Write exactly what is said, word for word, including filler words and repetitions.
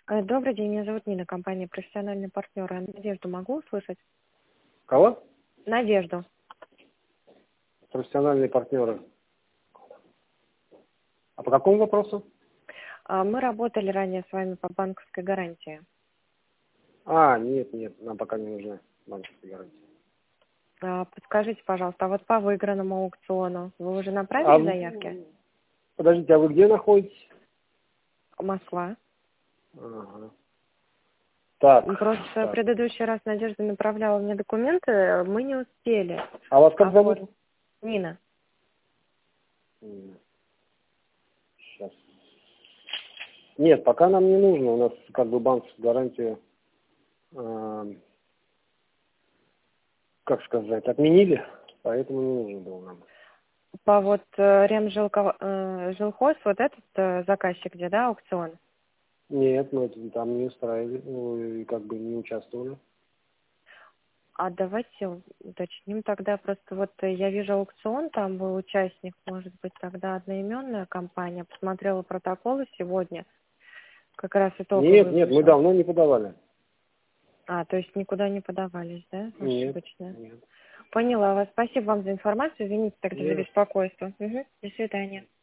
Э, Добрый день, меня зовут Нина, компания «Профессиональный партнер». А Надежду могу услышать? Кого? Надежду. Профессиональные партнеры. А по какому вопросу? А, Мы работали ранее с вами по банковской гарантии. А, нет, нет, нам пока не нужны банковские гарантии. А, Подскажите, пожалуйста, а вот по выигранному аукциону вы уже А, направили заявки? в- подождите, а вы где находитесь? Москва. Ага. Так, Просто в так. предыдущий раз Надежда направляла мне документы, мы не успели А вас как зовут? оформить. Нина. Сейчас. Нет, пока нам не нужно. У нас как бы банковская гарантия, э, как сказать, отменили, поэтому не нужен был нам. По вот э, Ремжилко- э, жилхоз, вот этот э, заказчик, где, да, аукцион? Нет, мы это там не устраивали, ну, и как бы не участвовали. А давайте уточним тогда. Просто вот э, я вижу аукцион, там был участник, может быть, тогда одноименная компания. Посмотрела протоколы сегодня, как раз Нет, итоговый нет, мы вышел. давно не подавали. А, то есть никуда не подавались, да, Нет, ошибочно? нет. Поняла вас. Спасибо вам за информацию. Извините тогда Не за за что. беспокойство. Мгм. До свидания.